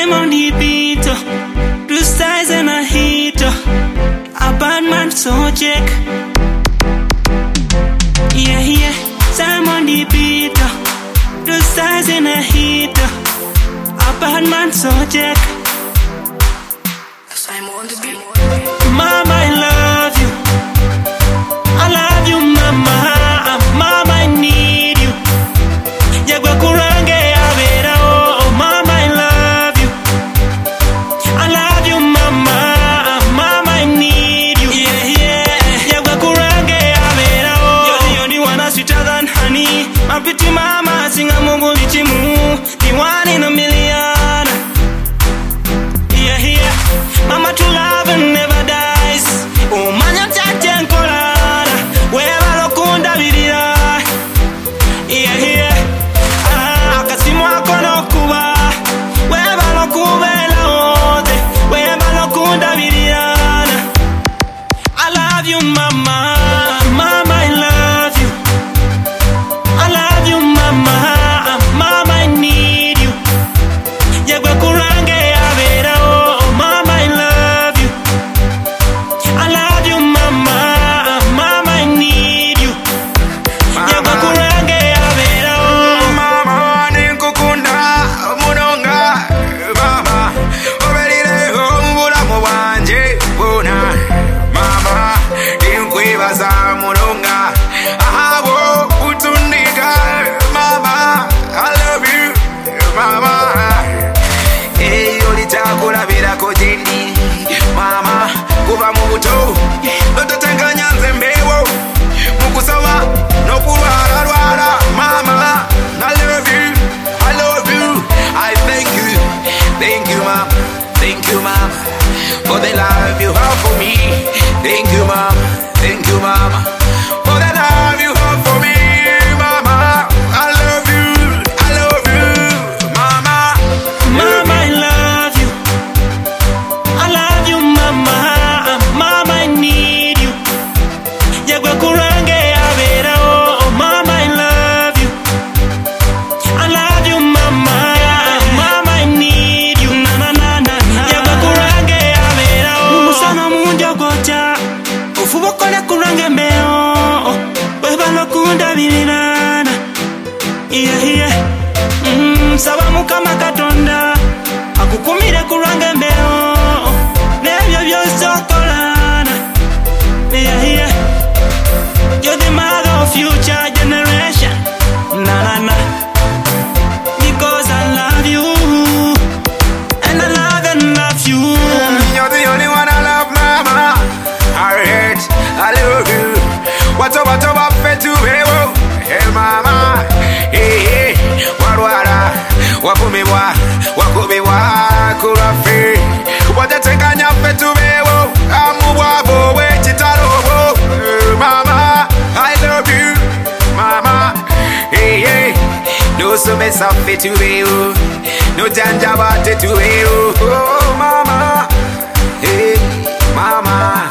Simon the beat, two sides and a hit. A bad man so check. Yeah, yeah. Simon the beat, two sides and a hit. A bad man so check. Simon the beat. Mama, I love you. I love you, mama. Mama, I need you. Yagwa kurange avera, oh, mama, I love you. I love you, mama. Mama, I need you. Yeah, yeah. Yagwa kurange avera, oh. You're the only one that's sweeter than honey. My pretty mama, sing a mungu lichimu. The one in a million. Yeah, yeah. Mama, true love and never dies. Oh, man, you're touching color. Wherever lokunda vidira. Yeah, yeah. Akasimu akono kuba. Wherever lokube la ote. Wherever lokunda vidira. I love you, mama. Mama, I love you. I love you, mama. Mama, I need you. Yagwa kurange avera, oh, mama, I love you. I love you, mama. Mama, I need you. Yagwa kurange avera, oh. Mama, ninkukunda munonga. Mama, obelire obulamu bwanje bwona. Mama, ninkwebaza munonga. Ahabo utundika. Mama, I love you. Mama, olichakulabirako jendi. Mama, kuva mu buto nototekanya nze mbeewo mukusoma n'okulwaralwala. Mama, I love you, I love you. I thank you, mama. Thank you, mama, for the love you have for me. Thank you, mama, for the love you have for me. Mama, I love you, mama. Mama, I love you. I love you, mama. Mama, I need you. Yagwa kurange avera, oh, mama, I love you. I love you, mama. Mama, I need you. Na na na na na. Yagwa kurange avera, oh. Musana munjo gocha. Ufubo kone kurange mbeo. Weba lokunda bilirana. Yeah, yeah. Saba mukama katonda akukumire kurange mbeo nebyo byosokolana. Yeah, yeah. You're the mother of future generation. Na na na. Because I love you and I love you. You're the only one I love, mama. I love you. What's up, fetu bewo. Hey, mama. Hey, warwara. Wakumiwa, kurafi. Watetekanya fetu bewo. Amuwabo, wechitarobo. Mama, I love you. Mama. Hey. No sume safi tu bewo. No janjaba te tu bewo. Oh, mama. Hey, mama.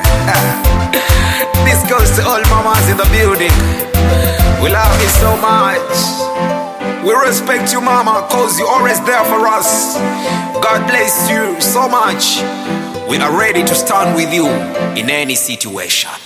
This goes to all mamas in the building. We love you so much. We respect you, mama, cause you're always there for us. God bless you so much. We are ready to stand with you in any situation.